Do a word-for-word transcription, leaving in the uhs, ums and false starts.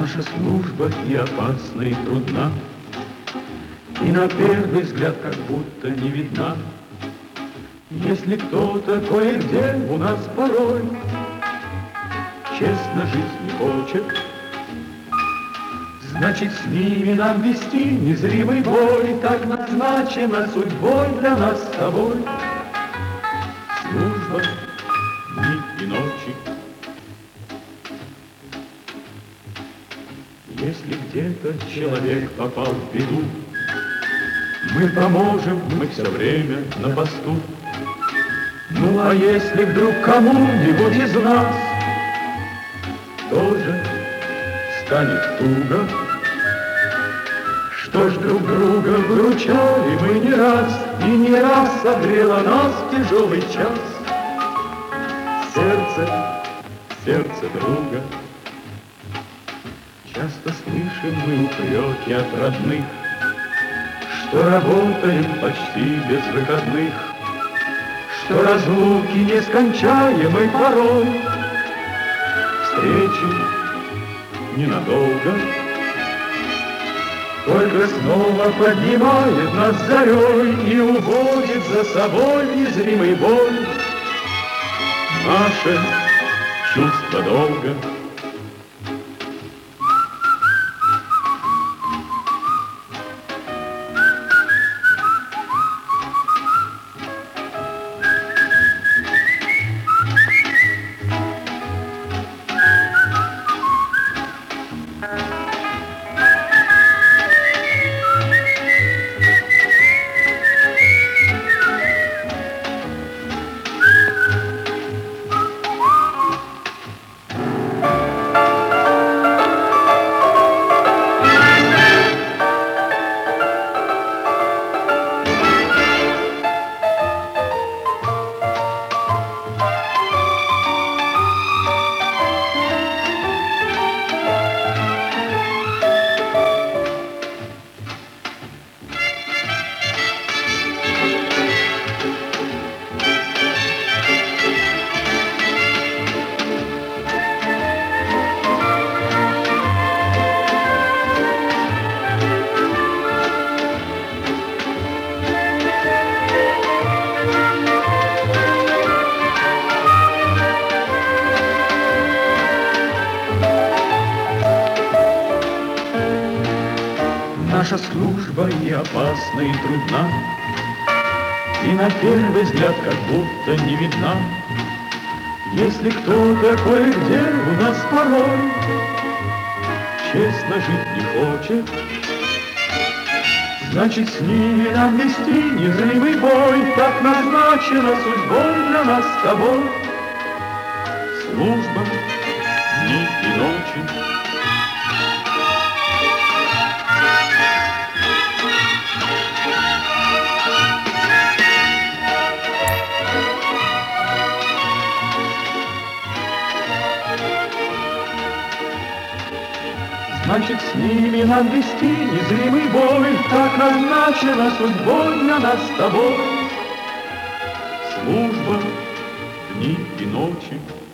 Наша служба и опасна, и трудна, и на первый взгляд как будто не видна. Если кто-то кое-где у нас порой честно жить не хочет, значит, с ними нам вести незримый бой. Так назначена судьбой для нас с тобой служба дни и ночи. Если где-то человек попал в беду, мы поможем, мы все время на посту. Ну а если вдруг кому-нибудь из нас тоже станет туго, что ж, друг друга выручали мы не раз, и не раз согрело нас в тяжелый час сердце, сердце друга. Часто слышим мы упреки от родных, что работаем почти без выходных, что разлуки нескончаемы порой, встречи ненадолго, только снова поднимает нас зарей и уводит за собой незримый бой наше чувство долга. Наша служба и опасна, и трудна, и на первый взгляд как будто не видна. Если кто-то кое-где у нас порой честно жить не хочет, значит, с ними нам вести незримый бой. Так назначена судьбой для нас с тобой служба дни и ночи. Значит, с ними нам вести незримый бой, так назначена судьбой для нас с тобой служба дни и ночи.